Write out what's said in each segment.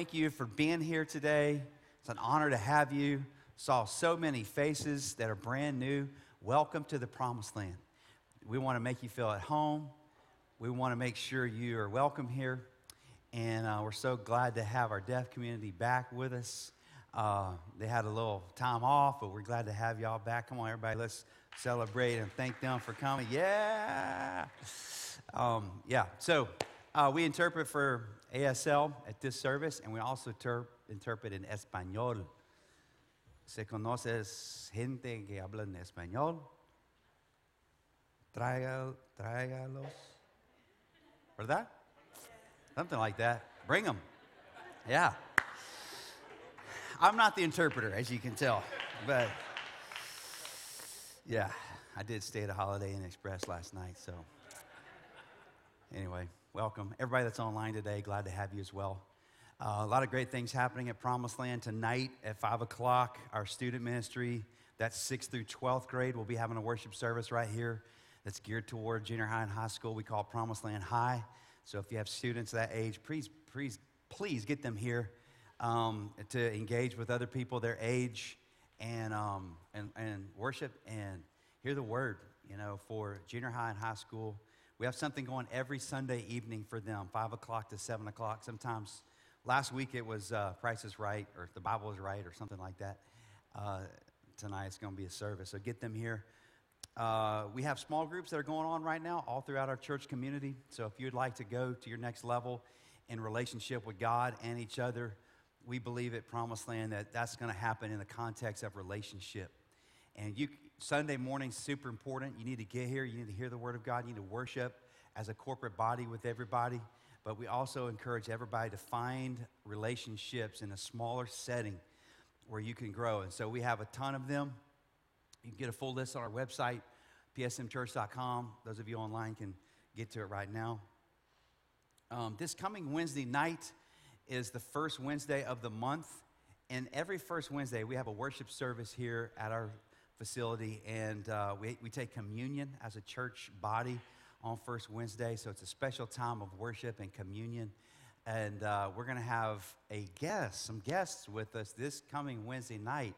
thank you for being here today. It's an honor to have you. Saw so many faces that are brand new. Welcome to the Promised Land. We want to make you feel at home. We want to make sure you are welcome here. And we're so glad to have our deaf community back with us. They had a little time off, but we're glad to have y'all back. Come on, everybody, let's celebrate and thank them for coming. Yeah. So we interpret for ASL at this service, and we also interpret in Español. ¿Se conoces gente que habla en español? Tráigalos. ¿Verdad? Something like that. Bring them. Yeah. I'm not the interpreter, as you can tell, but yeah, I did stay at a Holiday Inn Express last night, so anyway, welcome. Everybody that's online today, glad to have you as well. A lot of great things happening at Promised Land tonight at 5 o'clock. Our student ministry, that's 6th through 12th grade, we'll be having a worship service right here that's geared toward junior high and high school. We call it Promised Land High. So if you have students that age, please get them here to engage with other people their age and worship and hear the word, for junior high and high school. We have something going every Sunday evening for them, 5 o'clock to 7 o'clock. Sometimes last week it was Price is Right or If the Bible is Right or something like that. Tonight it's going to be a service, so get them here. We have small groups that are going on right now all throughout our church community. So if you'd like to go to your next level in relationship with God and each other, we believe at Promised Land that that's going to happen in the context of relationship. And Sunday morning's super important. You need to get here. You need to hear the Word of God. You need to worship as a corporate body with everybody. But we also encourage everybody to find relationships in a smaller setting where you can grow. And so we have a ton of them. You can get a full list on our website, psmchurch.com. Those of you online can get to it right now. This coming Wednesday night is the first Wednesday of the month. And every first Wednesday, we have a worship service here at our facility. And we take communion as a church body on first Wednesday. So it's a special time of worship and communion. And we're going to have some guests with us this coming Wednesday night.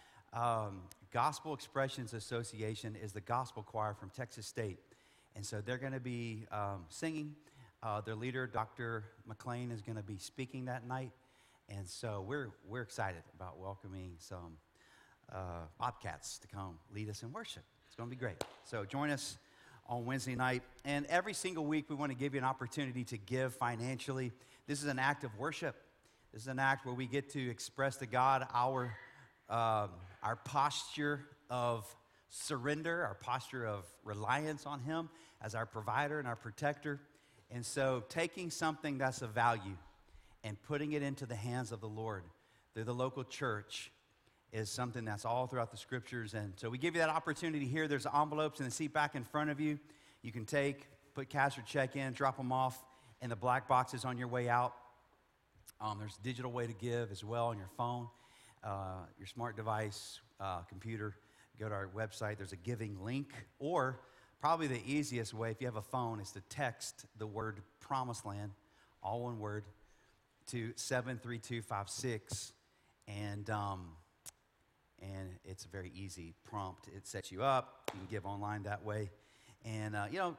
Gospel Expressions Association is the gospel choir from Texas State. And so they're going to be singing. Their leader, Dr. McLean, is going to be speaking that night. And so we're excited about welcoming some Bobcats to come lead us in worship. It's going to be great. So join us on Wednesday night. And every single week, we want to give you an opportunity to give financially. This is an act of worship. This is an act where we get to express to God our posture of surrender, our posture of reliance on Him as our provider and our protector. And so taking something that's of value and putting it into the hands of the Lord through the local church is something that's all throughout the scriptures. And so we give you that opportunity here. There's envelopes in the seat back in front of you. You can put cash or check in, drop them off in the black boxes on your way out. There's a digital way to give as well on your phone. Your smart device, computer, go to our website. There's a giving link. Or probably the easiest way, if you have a phone, is to text the word Promised Land, all one word, to 73256. And it's a very easy prompt. It sets you up. You can give online that way. And,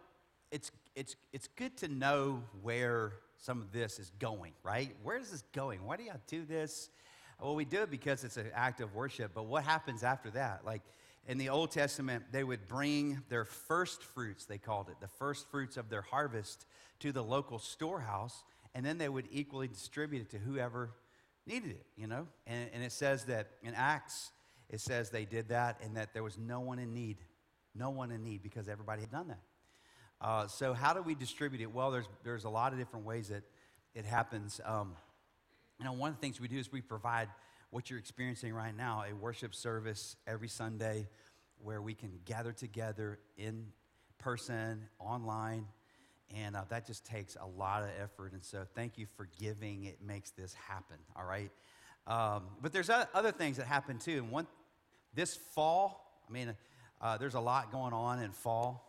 it's good to know where some of this is going, right? Where is this going? Why do you do this? Well, we do it because it's an act of worship, but what happens after that? Like in the Old Testament, they would bring their first fruits, they called it, the first fruits of their harvest to the local storehouse, and then they would equally distribute it to whoever needed it, And it says that in Acts, it says they did that and that there was no one in need because everybody had done that. So how do we distribute it? Well, there's a lot of different ways that it happens. One of the things we do is we provide what you're experiencing right now, a worship service every Sunday where we can gather together in person, online, and that just takes a lot of effort. And so thank you for giving. It makes this happen, all right? But there's other things that happen too. And this fall, there's a lot going on in fall.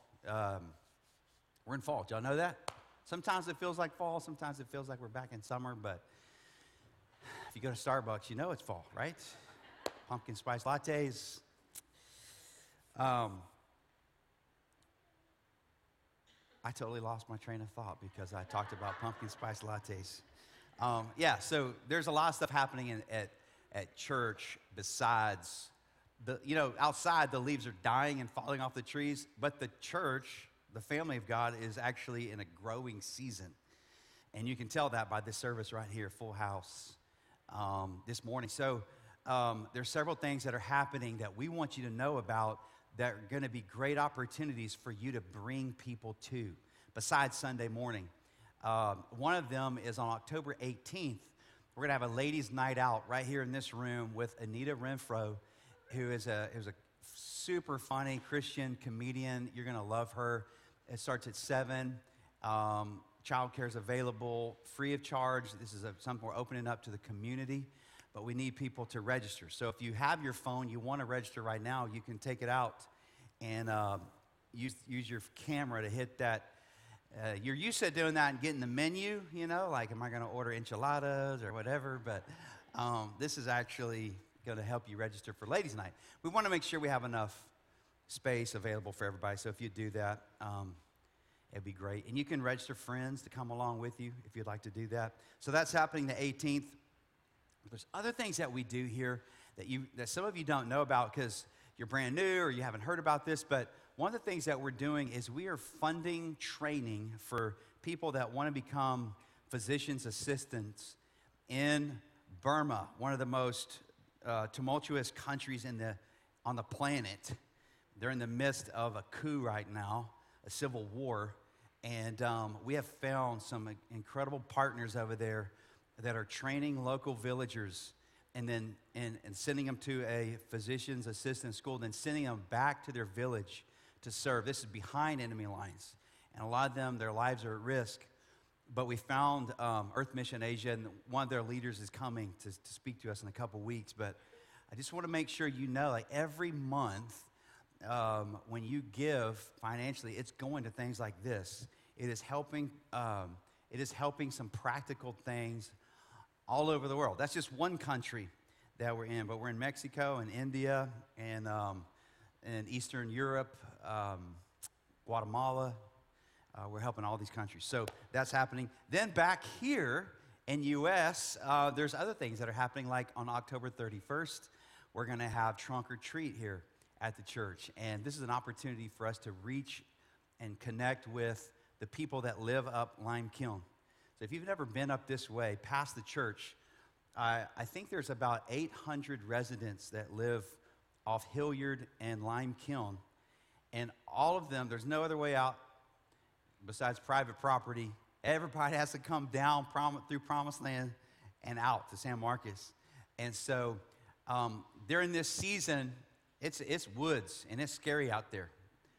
We're in fall. Did y'all know that? Sometimes it feels like fall. Sometimes it feels like we're back in summer, but you go to Starbucks, you know it's fall, right? Pumpkin spice lattes. I totally lost my train of thought because I talked about pumpkin spice lattes. Yeah, so there's a lot of stuff happening at church besides outside the leaves are dying and falling off the trees, but the church, the family of God, is actually in a growing season. And you can tell that by this service right here, full house, this morning. So there's several things that are happening that we want you to know about that are going to be great opportunities for you to bring people to, besides Sunday morning. One of them is on October 18th. We're going to have a ladies' night out right here in this room with Anita Renfro, who is a super funny Christian comedian. You're going to love her. It starts at 7. Childcare is available free of charge. This is something we're opening up to the community, but we need people to register. So if you have your phone, you want to register right now, you can take it out and use your camera to hit that. You're used to doing that and getting the menu, like am I going to order enchiladas or whatever, but this is actually going to help you register for Ladies' Night. We want to make sure we have enough space available for everybody, so if you do that, it'd be great. And you can register friends to come along with you if you'd like to do that. So that's happening the 18th. There's other things that we do here that some of you don't know about because you're brand new or you haven't heard about this, but one of the things that we're doing is we are funding training for people that want to become physician's assistants in Burma, one of the most tumultuous countries on the planet. They're in the midst of a coup right now, a civil war, and we have found some incredible partners over there that are training local villagers and then and sending them to a physician's assistant school, then sending them back to their village to serve. This is behind enemy lines, and a lot of them, their lives are at risk. But we found Earth Mission Asia, and one of their leaders is coming to speak to us in a couple weeks. But I just want to make sure you know, like every month, when you give financially, it's going to things like this. It is helping. It is helping some practical things all over the world. That's just one country that we're in, but we're in Mexico and India and Eastern Europe, Guatemala. We're helping all these countries. So that's happening. Then back here in U.S., there's other things that are happening, like on October 31st, we're going to have trunk or treat here at the church. And this is an opportunity for us to reach and connect with the people that live up Lime Kiln. So if you've never been up this way, past the church, I think there's about 800 residents that live off Hilliard and Lime Kiln. And all of them, there's no other way out besides private property. Everybody has to come down through Promised Land and out to San Marcos. And so during this season, it's woods, and it's scary out there.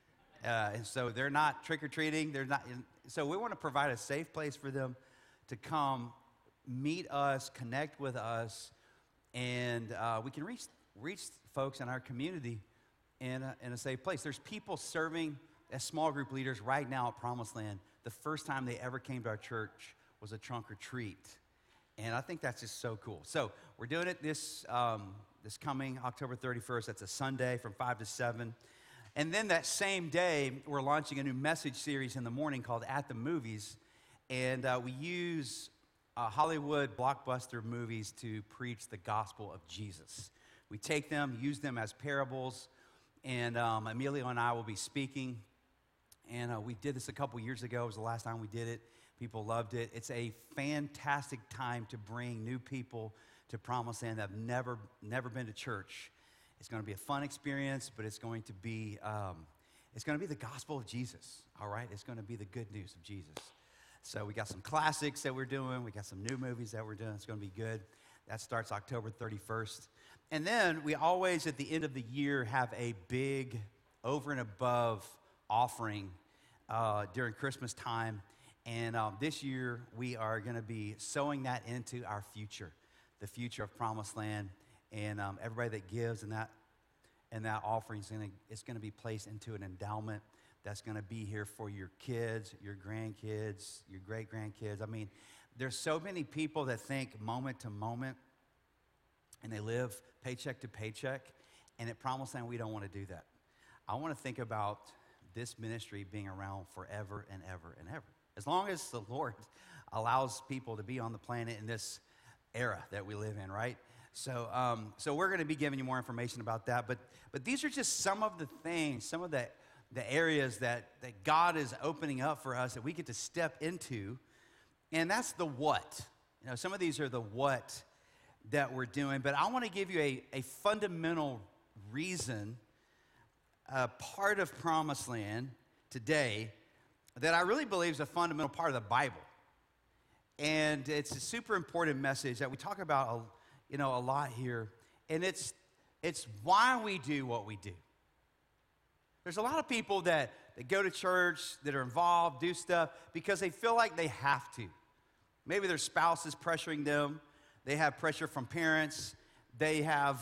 And so they're not trick-or-treating. So we want to provide a safe place for them to come, meet us, connect with us, and we can reach folks in our community in a safe place. There's people serving as small group leaders right now at Promised Land. The first time they ever came to our church was a trunk or treat. And I think that's just so cool. So we're doing it this coming October 31st. That's a Sunday from 5 to 7. And then that same day, we're launching a new message series in the morning called At the Movies. And we use Hollywood blockbuster movies to preach the gospel of Jesus. We take them, use them as parables, and Emilio and I will be speaking. And we did this a couple years ago. It was the last time we did it. People loved it. It's a fantastic time to bring new people to Promised Land that have never been to church. It's going to be a fun experience, but it's going to be the gospel of Jesus, all right? It's going to be the good news of Jesus. So we got some classics that we're doing. We got some new movies that we're doing. It's going to be good. That starts October 31st. And then we always, at the end of the year, have a big over and above offering during Christmas time. And this year, we are going to be sowing that into our future, the future of Promised Land. And everybody that gives in that offering is going to be placed into an endowment that's going to be here for your kids, your grandkids, your great-grandkids. I mean, there's so many people that think moment to moment. and they live paycheck to paycheck. And at Promised Land, we don't want to do that. I want to think about this ministry being around forever and ever and ever. As long as the Lord allows people to be on the planet in this era that we live in, right? So we're going to be giving you more information about that. But these are just some of the things, some of the areas that God is opening up for us that we get to step into. And that's the what. You know, some of these are the what that we're doing. But I want to give you a fundamental reason, part of Promised Land today that I really believe is a fundamental part of the Bible. And it's a super important message that we talk about, a lot here. And it's why we do what we do. There's a lot of people that go to church, that are involved, do stuff because they feel like they have to. Maybe their spouse is pressuring them. They have pressure from parents. They have,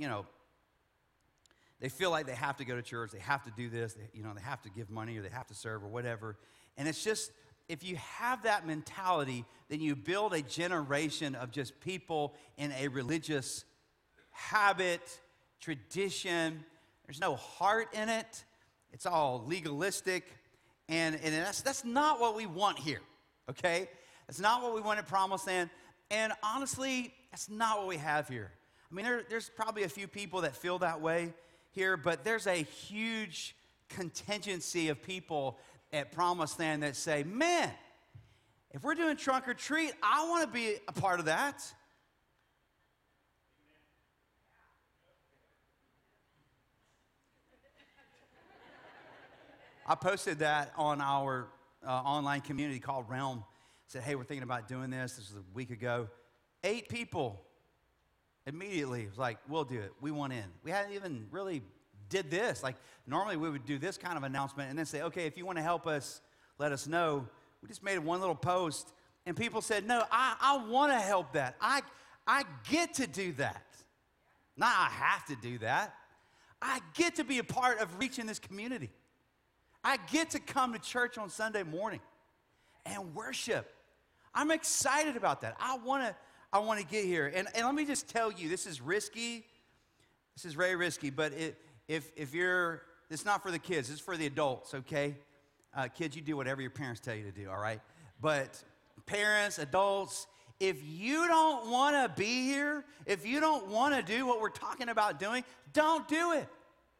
they feel like they have to go to church. They have to do this. They have to give money or they have to serve or whatever. And it's just, if you have that mentality, then you build a generation of just people in a religious habit, tradition. There's no heart in it. It's all legalistic. And that's not what we want here, okay? That's not what we want at Promised Land. And honestly, that's not what we have here. I mean, there's probably a few people that feel that way here, but there's a huge contingency of people at Promised Land that say, man, if we're doing trunk or treat, I want to be a part of that. I posted that on our online community called Realm. Said, hey, we're thinking about doing this. This was a week ago. 8 people immediately was like, we'll do it. We want in. We hadn't even really did this. Like, normally we would do this kind of announcement and then say, okay, if you want to help us, let us know. We just made one little post, and people said, no, I want to help that. I get to do that. Not I have to do that. I get to be a part of reaching this community. I get to come to church on Sunday morning and worship. I'm excited about that. I want to get here. And let me just tell you, this is risky. This is very risky, but if you're, it's not for the kids, it's for the adults, okay? Kids, you do whatever your parents tell you to do, all right? But parents, adults, if you don't want to be here, if you don't want to do what we're talking about doing, don't do it.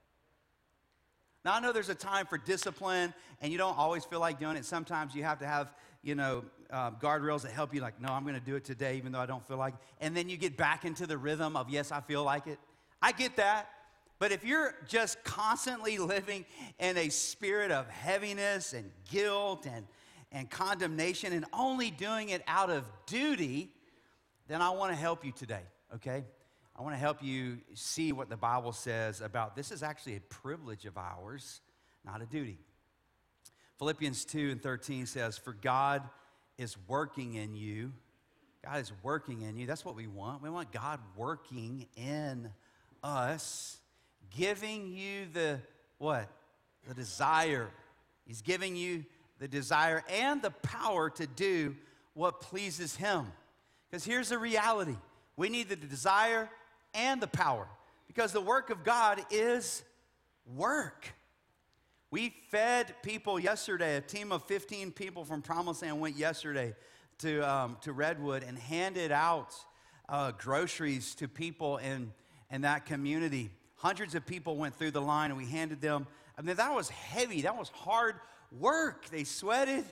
Now, I know there's a time for discipline, and you don't always feel like doing it. Sometimes you have to have, guardrails that help you, like, no, I'm going to do it today, even though I don't feel like it. And then you get back into the rhythm of, yes, I feel like it. I get that. But if you're just constantly living in a spirit of heaviness and guilt and condemnation and only doing it out of duty, then I want to help you today, okay? I want to help you see what the Bible says about this is actually a privilege of ours, not a duty. Philippians 2:13 says, for God is working in you. God is working in you. That's what we want. We want God working in us, giving you the what? The desire. He's giving you the desire and the power to do what pleases Him. Because here's the reality. We need the desire and the power, because the work of God is work. We fed people yesterday. A team of 15 people from Promised Land went yesterday to Redwood and handed out groceries to people in that community. Hundreds of people went through the line, and we handed them. I mean, that was heavy. That was hard work. They sweated.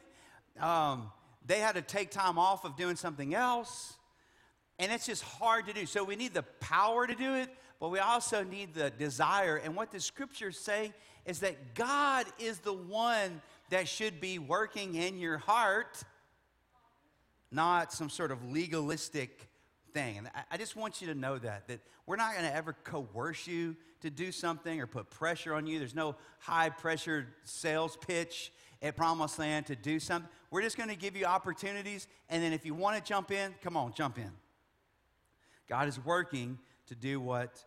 They had to take time off of doing something else. And it's just hard to do. So we need the power to do it, but we also need the desire. And what the scriptures say is that God is the one that should be working in your heart, not some sort of legalistic thing. And I just want you to know that we're not going to ever coerce you to do something or put pressure on you. There's no high-pressure sales pitch at Promised Land to do something. We're just going to give you opportunities, and then if you want to jump in, come on, jump in. God is working to do what,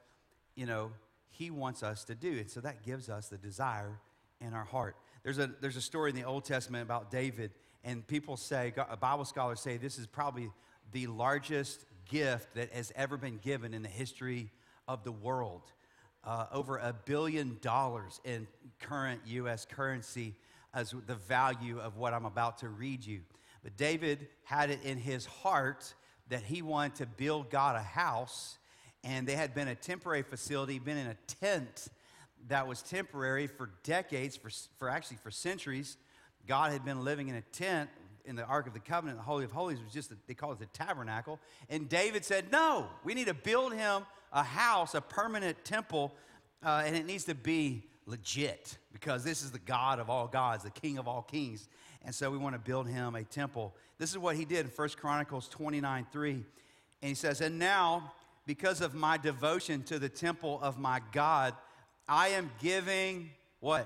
He wants us to do. And so that gives us the desire in our heart. There's a story in the Old Testament about David, and people say, Bible scholars say, this is probably the largest gift that has ever been given in the history of the world. Over $1 billion in current U.S. currency as the value of what I'm about to read you. But David had it in his heart that he wanted to build God a house, and they had been a temporary facility, been in a tent that was temporary for decades, for centuries. God had been living in a tent in the Ark of the Covenant. The Holy of Holies was just, they call it the tabernacle. And David said, no, we need to build him a house, a permanent temple, and it needs to be legit because this is the God of all gods, the King of all kings. And so we want to build him a temple. This is what he did in 1 Chronicles 29:3. And he says, and now, because of my devotion to the temple of my God, I am giving what?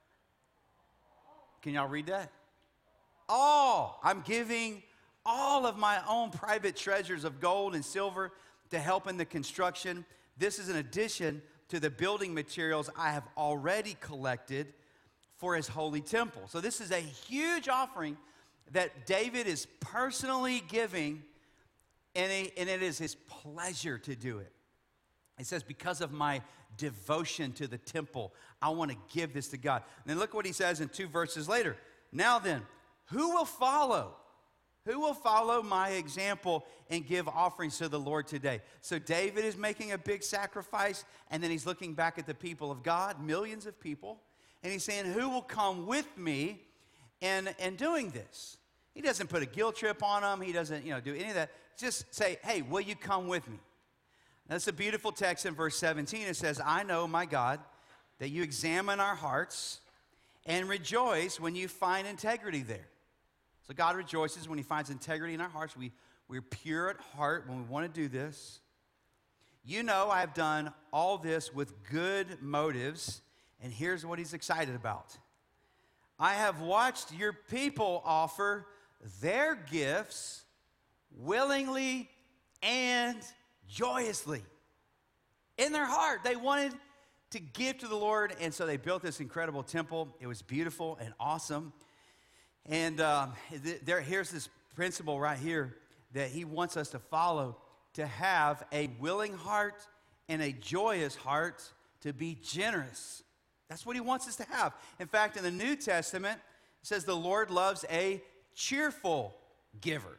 Can y'all read that? All. I'm giving all of my own private treasures of gold and silver to help in the construction. This is in addition to the building materials I have already collected for his holy temple. So this is a huge offering that David is personally giving, and it is his pleasure to do it. It says, because of my devotion to the temple, I want to give this to God. And then look what he says in 2 verses later. Now then, who will follow? Who will follow my example and give offerings to the Lord today? So David is making a big sacrifice, and then he's looking back at the people of God, millions of people, and he's saying, who will come with me in doing this? He doesn't put a guilt trip on them. He doesn't, do any of that. Just say, hey, will you come with me? That's a beautiful text in verse 17. It says, I know, my God, that you examine our hearts and rejoice when you find integrity there. So God rejoices when he finds integrity in our hearts. We're pure at heart when we want to do this. You know I have done all this with good motives, and here's what he's excited about. I have watched your people offer their gifts willingly and joyously. In their heart, they wanted to give to the Lord, and so they built this incredible temple. It was beautiful and awesome. And here's this principle right here that he wants us to follow, to have a willing heart and a joyous heart, to be generous. That's what he wants us to have. In fact, in the New Testament, it says the Lord loves a cheerful giver.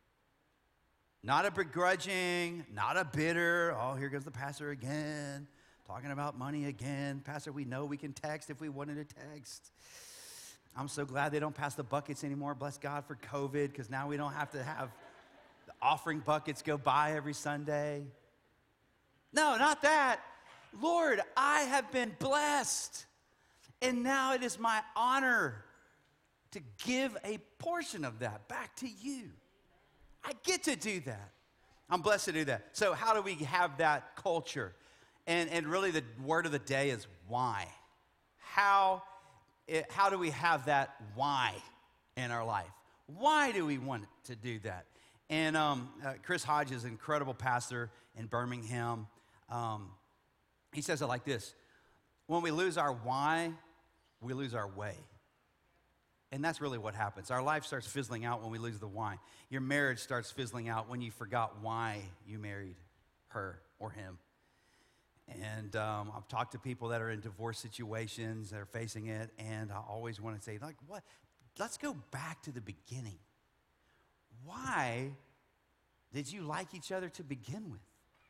Not a begrudging, not a bitter, oh, here goes the pastor again, talking about money again. Pastor, we know we can text if we wanted to text. I'm so glad they don't pass the buckets anymore. Bless God for COVID, because now we don't have to have the offering buckets go by every Sunday. No, not that. Lord, I have been blessed, and now it is my honor to give a portion of that back to you. I get to do that. I'm blessed to do that. So how do we have that culture? And really the word of the day is why. How do we have that why in our life? Why do we want to do that? And Chris Hodge is an incredible pastor in Birmingham. He says it like this: when we lose our why, we lose our way. And that's really what happens. Our life starts fizzling out when we lose the why. Your marriage starts fizzling out when you forgot why you married her or him. And I've talked to people that are in divorce situations that are facing it, and I always want to say, like, what? Let's go back to the beginning. Why did you like each other to begin with?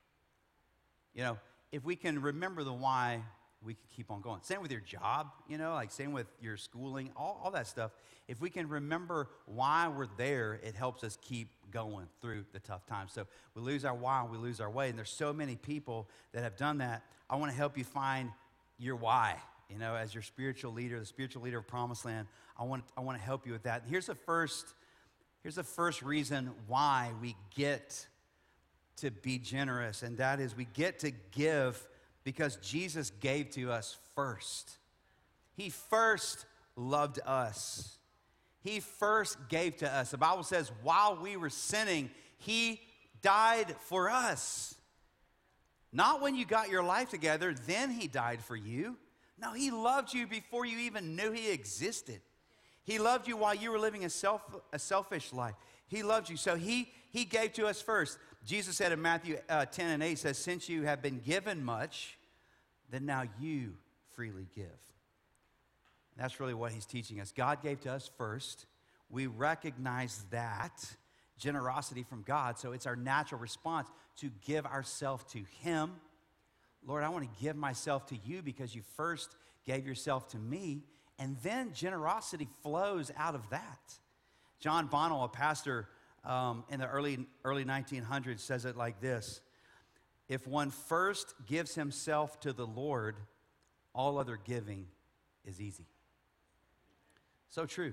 If we can remember the why, we can keep on going. Same with your job, like same with your schooling, all that stuff. If we can remember why we're there, it helps us keep going through the tough times. So we lose our why, we lose our way. And there's so many people that have done that. I want to help you find your why. As your spiritual leader, the spiritual leader of Promised Land, I want to help you with that. Here's the first reason why we get to be generous, and that is we get to give because Jesus gave to us first. He first loved us. He first gave to us. The Bible says while we were sinning, he died for us. Not when you got your life together, then he died for you. No, he loved you before you even knew he existed. He loved you while you were living a selfish life. He loved you, so he gave to us first. Jesus said in Matthew 10 and 8, says, since you have been given much, then now you freely give. And that's really what he's teaching us. God gave to us first. We recognize that generosity from God, so it's our natural response to give ourselves to him. Lord, I want to give myself to you because you first gave yourself to me, and then generosity flows out of that. John Bonnell, a pastor in the early 1900s, says it like this: if one first gives himself to the Lord, all other giving is easy. So true.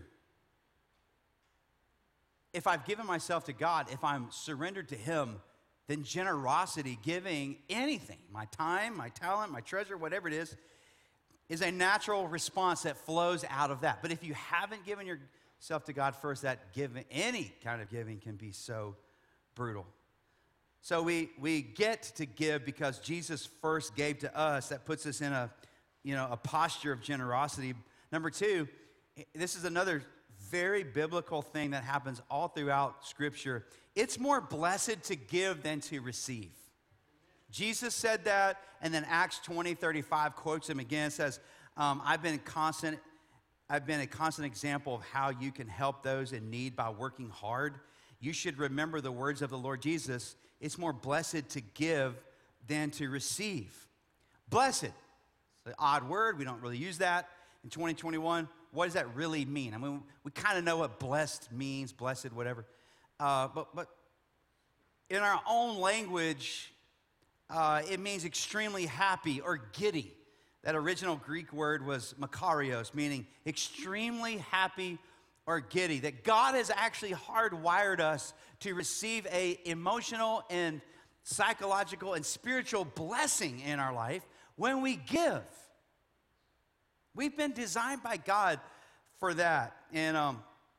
If I've given myself to God, if I'm surrendered to him, then generosity, giving anything, my time, my talent, my treasure, whatever it is a natural response that flows out of that. But if you haven't given yourself to God first, that giving, any kind of giving, can be so brutal. So we get to give because Jesus first gave to us. That puts us in a posture of generosity. Number two, this is another very biblical thing that happens all throughout Scripture. It's more blessed to give than to receive. Jesus said that, and then Acts 20:35 quotes him again. It says, I've been a constant example of how you can help those in need by working hard. You should remember the words of the Lord Jesus. It's more blessed to give than to receive. Blessed. It's an odd word. We don't really use that in 2021. What does that really mean? I mean, we kind of know what blessed means, blessed, whatever. But in our own language, it means extremely happy or giddy. That original Greek word was makarios, meaning extremely happy or giddy. That God has actually hardwired us to receive a emotional and psychological and spiritual blessing in our life when we give. We've been designed by God for that. And a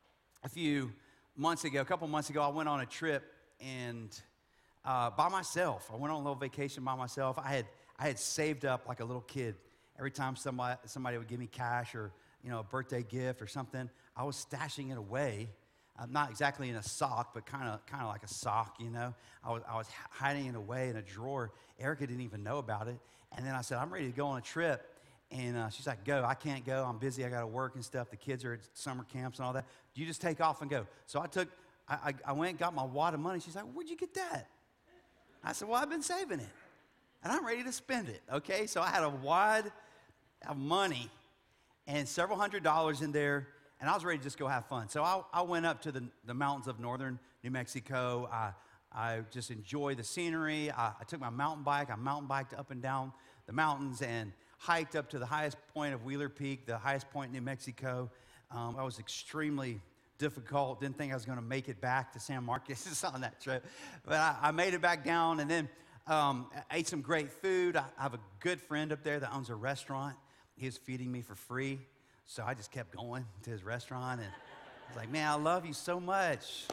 couple months ago, I went on a trip and by myself. I went on a little vacation by myself. I had saved up like a little kid. Every time somebody would give me cash or a birthday gift or something, I was stashing it away. Not exactly in a sock, but kind of like a sock. I was hiding it away in a drawer. Erica didn't even know about it. And then I said, I'm ready to go on a trip. And she's like, go. I can't go. I'm busy. I got to work and stuff. The kids are at summer camps and all that. You just take off and go. So I went and got my wad of money. She's like, where'd you get that? I said, well, I've been saving it. And I'm ready to spend it, okay? So I had a wad of money and several $100s in there, and I was ready to just go have fun. So I went up to the mountains of northern New Mexico. I just enjoyed the scenery. I took my mountain bike. I mountain biked up and down the mountains and hiked up to the highest point of Wheeler Peak, the highest point in New Mexico. I was extremely difficult. Didn't think I was going to make it back to San Marcos on that trip. But I made it back down, and then I ate some great food. I have a good friend up there that owns a restaurant. He was feeding me for free. So I just kept going to his restaurant, and I was like, man, I love you so much,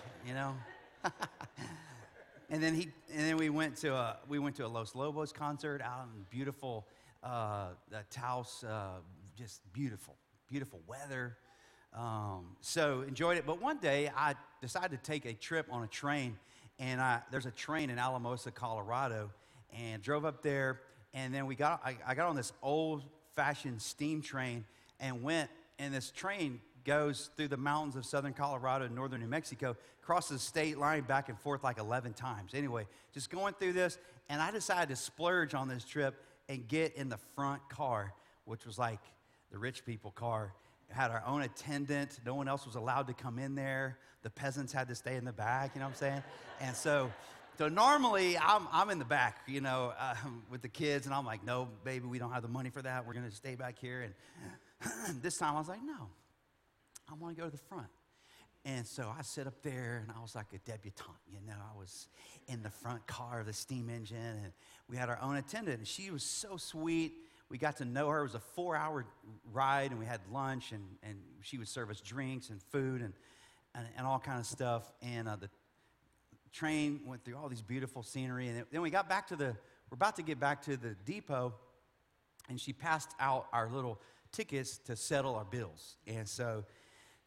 And then we went to a Los Lobos concert out in beautiful Taos, just beautiful weather. So enjoyed it. But one day I decided to take a trip on a train, and there's a train in Alamosa, Colorado, and drove up there. And then I got on this old-fashioned steam train and went. And this train goes through the mountains of southern Colorado and northern New Mexico, crosses the state line back and forth like 11 times. Anyway, just going through this, and I decided to splurge on this trip and get in the front car, which was like the rich people car. It had our own attendant. No one else was allowed to come in there. The peasants had to stay in the back, you know what I'm saying? And so normally I'm in the back, with the kids, and I'm like, no, baby, we don't have the money for that. We're going to stay back here. And this time I was like, no, I want to go to the front. And so I sit up there, and I was like a debutante, I was in the front car of the steam engine, and we had our own attendant, and she was so sweet. We got to know her. It was a 4-hour ride, and we had lunch, and she would serve us drinks and food and all kind of stuff. And the train went through all these beautiful scenery, and then we're about to get back to the depot, and she passed out our little tickets to settle our bills. And so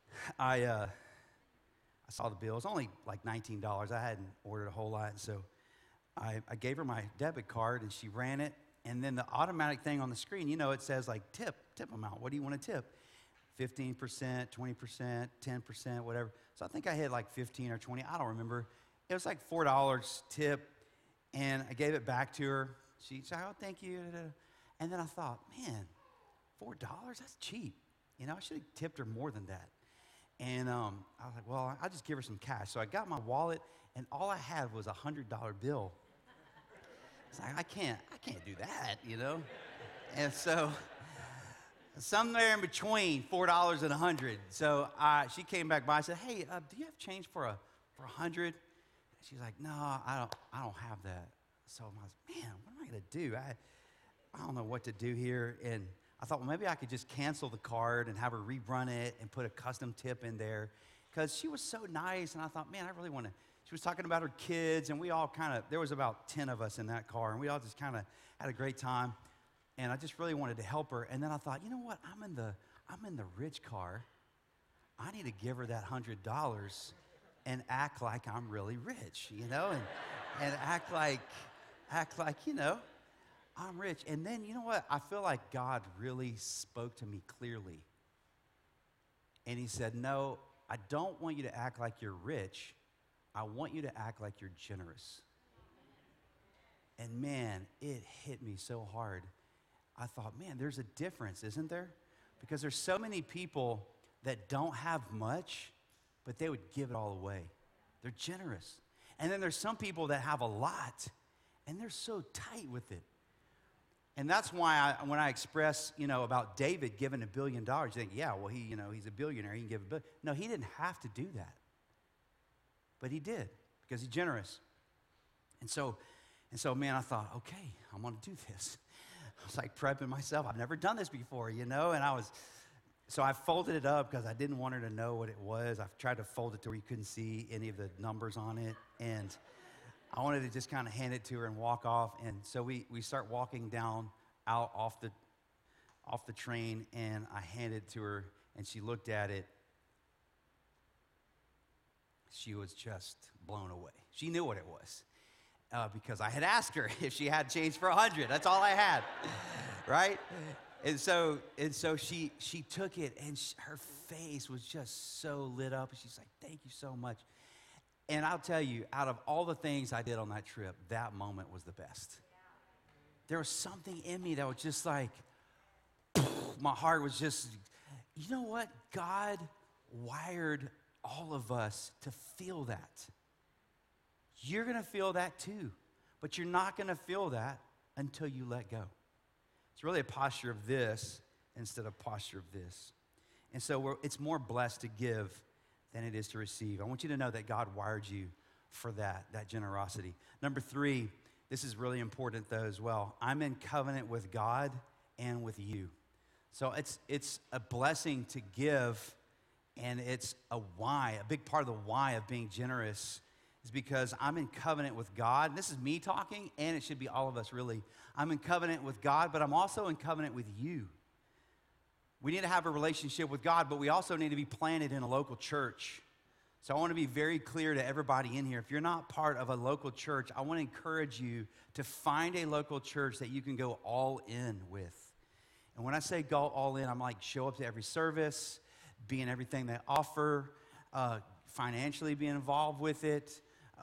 I saw the bill. It was only like $19. I hadn't ordered a whole lot. And so I gave her my debit card, and she ran it. And then the automatic thing on the screen, it says like tip amount. What do you want to tip? 15%, 20%, 10%, whatever. So I think I hit like 15 or 20. I don't remember. It was like $4 tip, and I gave it back to her. She said, oh, thank you. And then I thought, man, $4? That's cheap. I should have tipped her more than that. And I was like, well, I'll just give her some cash. So I got my wallet, and all I had was a $100 bill. It's like, I can't do that, And so somewhere in between $4 and $100. So she came back by and said, hey, do you have change for $100? She's like, no, I don't have that. So I was like, man, what am I going to do? I don't know what to do here. And I thought, well, maybe I could just cancel the card and have her rerun it and put a custom tip in there. Because she was so nice, and I thought, man, I really want to. She was talking about her kids, and we all there was about 10 of us in that car, and we all just kind of had a great time. And I just really wanted to help her. And then I thought, you know what? I'm in the rich car. I need to give her that $100 and act like I'm really rich, and act like, I'm rich. And then, you know what? I feel like God really spoke to me clearly. And he said, no, I don't want you to act like you're rich. I want you to act like you're generous. And man, it hit me so hard. I thought, man, there's a difference, isn't there? Because there's so many people that don't have much, but they would give it all away. They're generous. And then there's some people that have a lot, and they're so tight with it. And that's why when I express, about David giving $1 billion, you think, yeah, well, he's a billionaire. He can give $1 billion. No, he didn't have to do that. But he did, because he's generous. And so, man, I thought, okay, I'm going to do this. I was like prepping myself. I've never done this before, so I folded it up because I didn't want her to know what it was. I tried to fold it to where you couldn't see any of the numbers on it. And I wanted to just kind of hand it to her and walk off. And so we start walking down out off the train, and I handed it to her, and she looked at it. She was just blown away. She knew what it was because I had asked her if she had change for $100. That's all I had, right? And so she took it, and her face was just so lit up. And she's like, thank you so much. And I'll tell you, out of all the things I did on that trip, that moment was the best. There was something in me that was just like, my heart was just, you know what? God wired all of us to feel that. You're going to feel that too, but you're not going to feel that until you let go. It's really a posture of this instead of posture of this. And so it's more blessed to give than it is to receive. I want you to know that God wired you for that generosity. Number 3, this is really important though as well. I'm in covenant with God and with you. So it's a blessing to give, and it's a why. A big part of the why of being generous is because I'm in covenant with God. And this is me talking, and it should be all of us really. I'm in covenant with God, but I'm also in covenant with you. We need to have a relationship with God, but we also need to be planted in a local church. So I want to be very clear to everybody in here. If you're not part of a local church, I want to encourage you to find a local church that you can go all in with. And when I say go all in, I'm like show up to every service, be in everything they offer, financially be involved with it.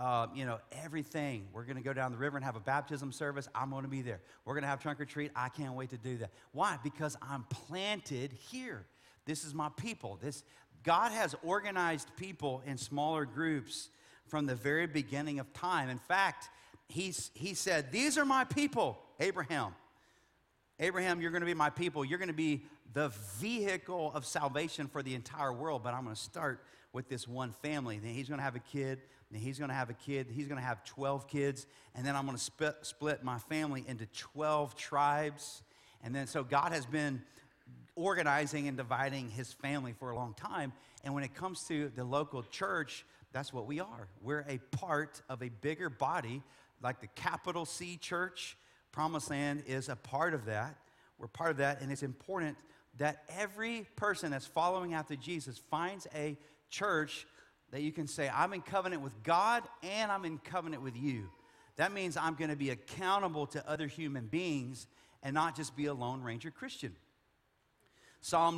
Everything. We're going to go down the river and have a baptism service. I'm going to be there. We're going to have trunk or treat. I can't wait to do that. Why? Because I'm planted here. This is my people. God has organized people in smaller groups from the very beginning of time. In fact, he said, these are my people, Abraham. Abraham, you're going to be my people. You're going to be the vehicle of salvation for the entire world, but I'm going to start with this one family. Then he's going to have a kid. Then he's going to have a kid. He's going to have 12 kids. And then I'm going to split my family into 12 tribes. And then so God has been organizing and dividing his family for a long time. And when it comes to the local church, that's what we are. We're a part of a bigger body, like the capital C church. Promised Land is a part of that. We're part of that, and it's important that every person that's following after Jesus finds a church that you can say, I'm in covenant with God and I'm in covenant with you. That means I'm going to be accountable to other human beings and not just be a Lone Ranger Christian. Psalm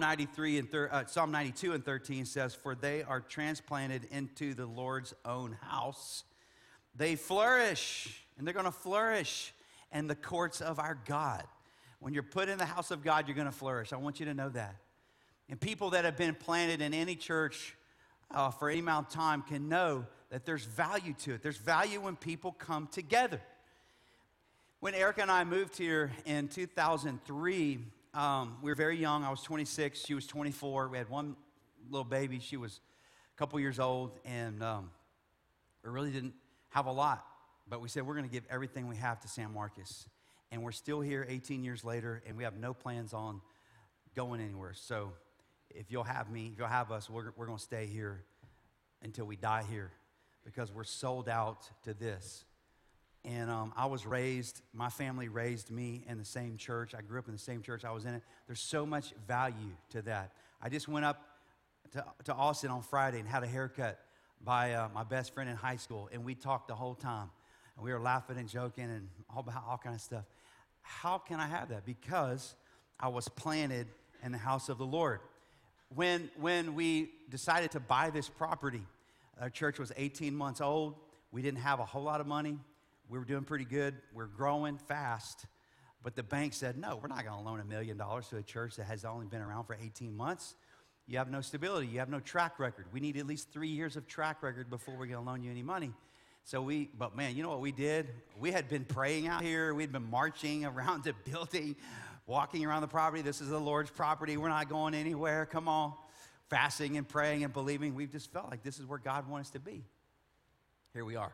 92 and 13 says, "For they are transplanted into the Lord's own house. They flourish," and they're going to flourish in the courts of our God. When you're put in the house of God, you're going to flourish. I want you to know that. And people that have been planted in any church for any amount of time can know that there's value to it. There's value when people come together. When Erica and I moved here in 2003, we were very young. I was 26. She was 24. We had one little baby. She was a couple years old, and we really didn't have a lot. But we said we're going to give everything we have to San Marcos. And we're still here 18 years later, and we have no plans on going anywhere. So if you'll have me, if you'll have us, we're going to stay here until we die here, because we're sold out to this. And I was raised, my family raised me in the same church. I grew up in the same church I was in it. There's so much value to that. I just went up to Austin on Friday and had a haircut by my best friend in high school, and we talked the whole time. And we were laughing and joking and all kind of stuff. How can I have that? Because I was planted in the house of the Lord. When we decided to buy this property, our church was 18 months old. We didn't have a whole lot of money. We were doing pretty good. We're growing fast. But the bank said, no, we're not going to loan $1 million to a church that has only been around for 18 months. You have no stability. You have no track record. We need at least 3 years of track record before we're going to loan you any money. But man, you know what we did? We had been praying out here. We'd been marching around the building, walking around the property. This is the Lord's property. We're not going anywhere. Come on. Fasting and praying and believing. We just felt like this is where God wants us to be. Here we are.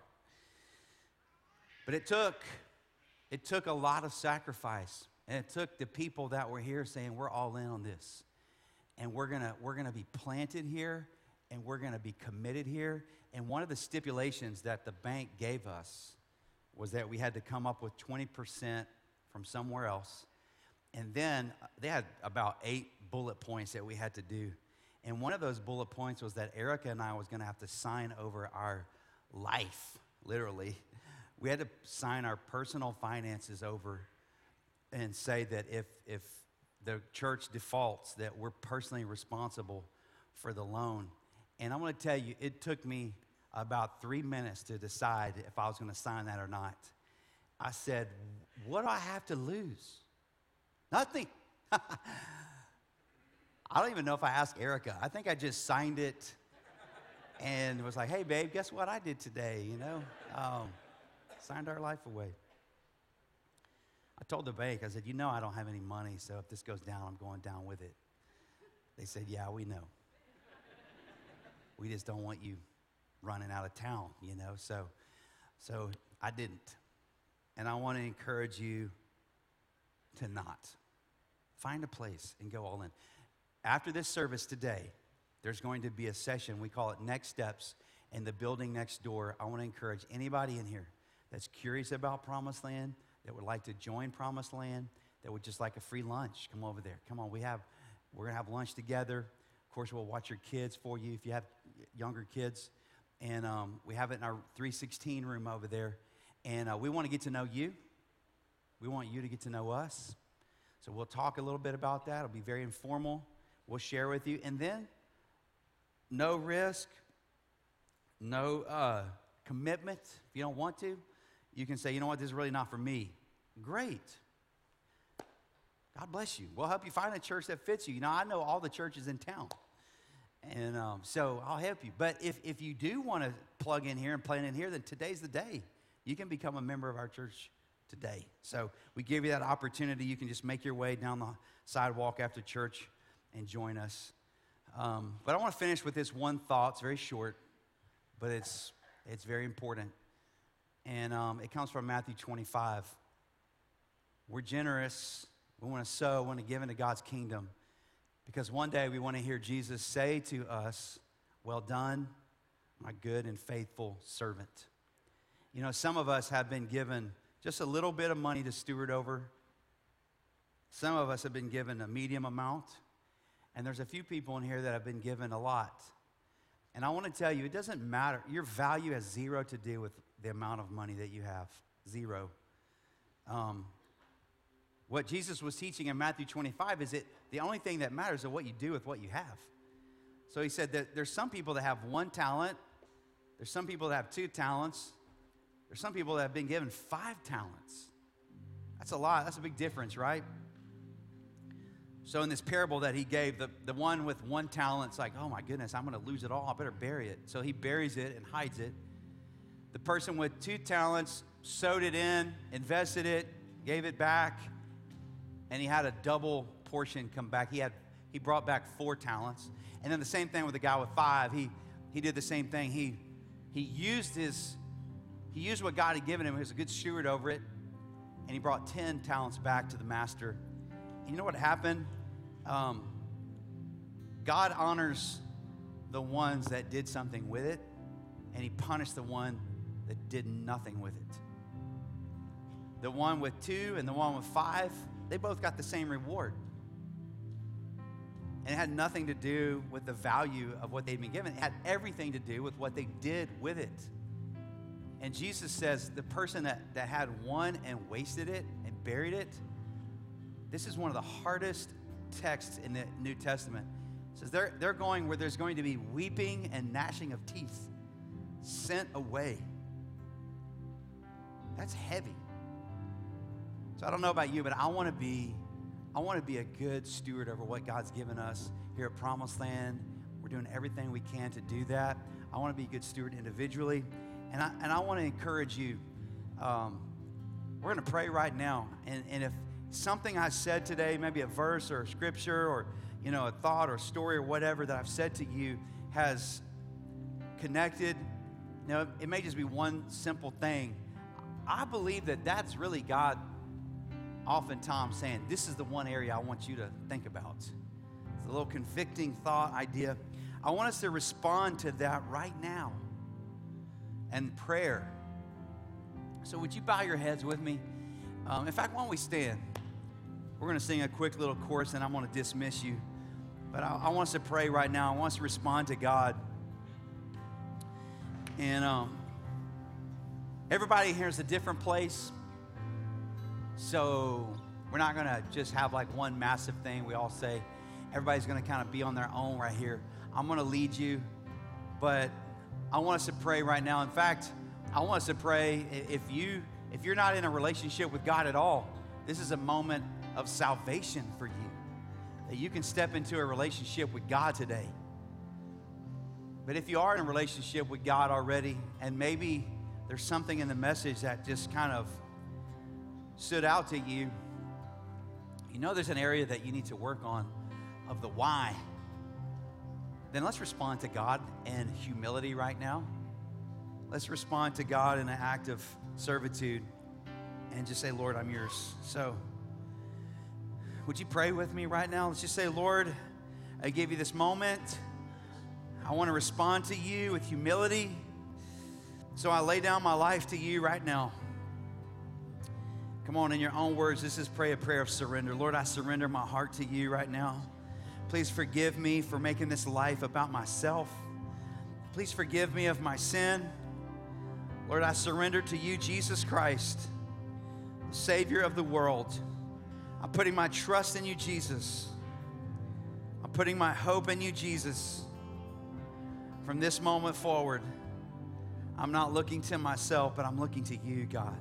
But it took a lot of sacrifice. And it took the people that were here saying, we're all in on this. And we're gonna be planted here, and we're gonna be committed here. And one of the stipulations that the bank gave us was that we had to come up with 20% from somewhere else. And then they had about 8 bullet points that we had to do. And one of those bullet points was that Erica and I was going to have to sign over our life, literally. We had to sign our personal finances over and say that if the church defaults, that we're personally responsible for the loan. And I'm going to tell you, it took me about 3 minutes to decide if I was going to sign that or not. I said, what do I have to lose? Nothing. I don't even know if I asked Erica. I think I just signed it and was like, hey, babe, guess what I did today, you know? Signed our life away. I told the bank, I said, you know I don't have any money, so if this goes down, I'm going down with it. They said, yeah, we know. We just don't want you running out of town, you know? So I didn't. And I want to encourage you to not. Find a place and go all in. After this service today, there's going to be a session. We call it Next Steps in the building next door. I want to encourage anybody in here that's curious about Promised Land, that would like to join Promised Land, that would just like a free lunch. Come over there. Come on, we're going to have lunch together. Of course, we'll watch your kids for you if you have younger kids. And we have it in our 316 room over there. And we want to get to know you. We want you to get to know us. So we'll talk a little bit about that. It'll be very informal. We'll share with you. And then, no risk, no commitment. If you don't want to, you can say, you know what, this is really not for me. Great. God bless you. We'll help you find a church that fits you. You know, I know all the churches in town. And so I'll help you. But if you do want to plug in here and plan in here, then today's the day. You can become a member of our church today. So we give you that opportunity. You can just make your way down the sidewalk after church and join us. But I want to finish with this one thought. It's very short, but it's very important. And it comes from Matthew 25. We're generous. We want to sow. We want to give into God's kingdom. Because one day we want to hear Jesus say to us, well done, my good and faithful servant. You know, some of us have been given just a little bit of money to steward over. Some of us have been given a medium amount. And there's a few people in here that have been given a lot. And I want to tell you, it doesn't matter. Your value has zero to do with the amount of money that you have. zero. What Jesus was teaching in Matthew 25 is that the only thing that matters is what you do with what you have. So he said that there's some people that have 1 talent. There's some people that have 2 talents. There's some people that have been given 5 talents. That's a lot. That's a big difference, right? So in this parable that he gave, the one with 1 talent's like, oh my goodness, I'm going to lose it all. I better bury it. So he buries it and hides it. The person with 2 talents sowed it in, invested it, gave it back, and he had a double portion come back. He brought back 4 talents. And then the same thing with the guy with 5. He did the same thing. He used what God had given him. He was a good steward over it. And he brought 10 talents back to the master. And you know what happened? God honors the ones that did something with it, and he punished the one that did nothing with it. The one with 2 and the one with 5, they both got the same reward. And it had nothing to do with the value of what they'd been given. It had everything to do with what they did with it. And Jesus says the person that had 1 and wasted it and buried it, this is one of the hardest texts in the New Testament. It says they're going where there's going to be weeping and gnashing of teeth, sent away. That's heavy. So I don't know about you, but I want to be a good steward over what God's given us here at Promised Land. We're doing everything we can to do that. I want to be a good steward individually. And I want to encourage you. We're going to pray right now. And if something I said today, maybe a verse or a scripture or, a thought or story or whatever that I've said to you has connected, it may just be one simple thing. I believe that that's really God oftentimes saying, this is the one area I want you to think about. It's a little convicting thought idea. I want us to respond to that right now. And prayer. So would you bow your heads with me? In fact, why don't we stand? We're going to sing a quick little chorus, and I'm going to dismiss you. But I want us to pray right now. I want us to respond to God. And everybody here is a different place. So we're not going to just have like one massive thing. We all say everybody's going to kind of be on their own right here. I'm going to lead you, but I want us to pray right now. In fact, I want us to pray if you're not in a relationship with God at all, this is a moment of salvation for you. That you can step into a relationship with God today. But if you are in a relationship with God already, and maybe there's something in the message that just kind of stood out to you, there's an area that you need to work on of the why. Then let's respond to God in humility right now. Let's respond to God in an act of servitude and just say, Lord, I'm yours. So would you pray with me right now? Let's just say, Lord, I give you this moment. I want to respond to you with humility. So I lay down my life to you right now. Come on, in your own words, this is pray a prayer of surrender. Lord, I surrender my heart to you right now. Please forgive me for making this life about myself. Please forgive me of my sin. Lord, I surrender to you, Jesus Christ, the Savior of the world. I'm putting my trust in you, Jesus. I'm putting my hope in you, Jesus. From this moment forward, I'm not looking to myself, but I'm looking to you, God.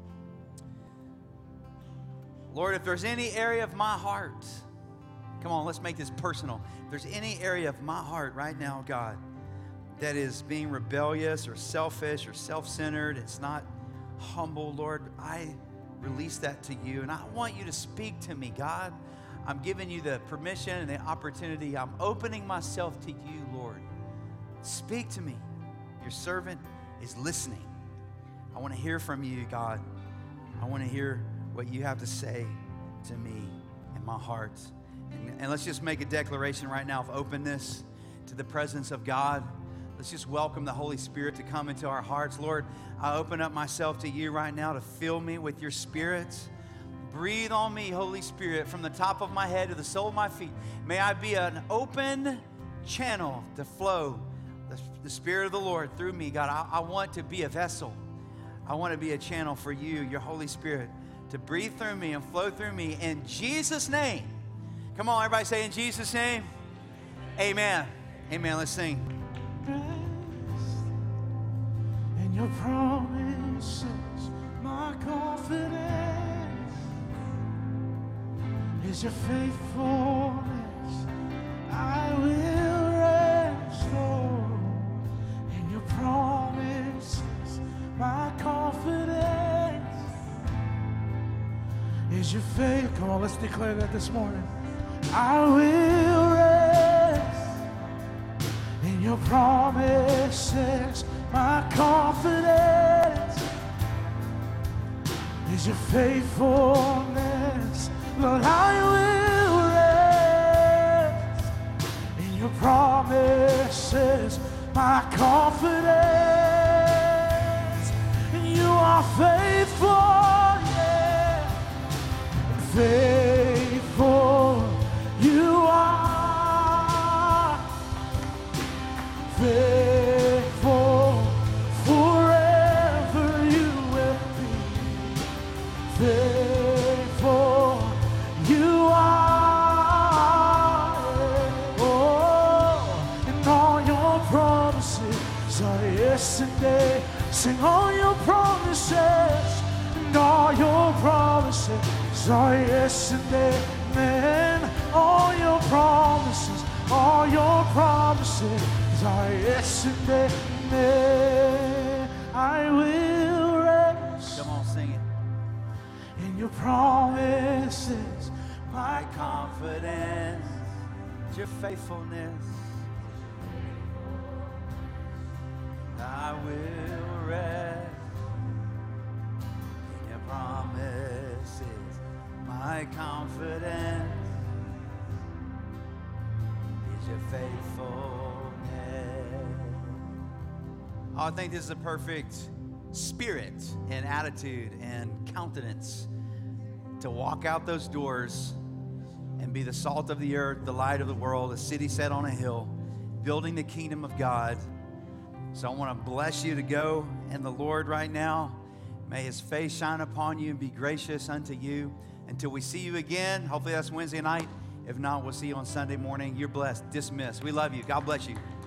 Lord, if there's any area of my heart, come on, let's make this personal. If there's any area of my heart right now, God, that is being rebellious or selfish or self-centered, it's not humble, Lord, I release that to you. And I want you to speak to me, God. I'm giving you the permission and the opportunity. I'm opening myself to you, Lord. Speak to me. Your servant is listening. I want to hear from you, God. I want to hear what you have to say to me in my heart. And let's just make a declaration right now of openness to the presence of God. Let's just welcome the Holy Spirit to come into our hearts. Lord, I open up myself to you right now to fill me with your Spirit. Breathe on me, Holy Spirit, from the top of my head to the sole of my feet. May I be an open channel to flow the Spirit of the Lord through me, God. I want to be a vessel. I want to be a channel for you, your Holy Spirit, to breathe through me and flow through me in Jesus' name. Come on, everybody say in Jesus' name. Amen. Amen. Let's sing. In your promises, my confidence is your faithfulness. I will rest, Lord. In your promises, my confidence is your faith. Come on, let's declare that this morning. I will rest in your promises. My confidence is your faithfulness. Lord, I will rest in your promises. My confidence, you are faithful, yeah, faithful. You are faithful, forever you will be faithful. You are, oh, and all your promises are yes and amen. Sing all your promises, and all your promises are yes and amen. All your promises are yes and amen. I will rest. Come on, sing it. In your promises, my Confidence, your faithfulness. I will rest in your promises. My confidence is your faithfulness. Oh, I think this is a perfect spirit and attitude and countenance to walk out those doors and be the salt of the earth, the light of the world, a city set on a hill, building the kingdom of God. So I want to bless you to go in the Lord right now. May his face shine upon you and be gracious unto you. Until we see you again, hopefully that's Wednesday night. If not, we'll see you on Sunday morning. You're blessed. Dismissed. We love you. God bless you.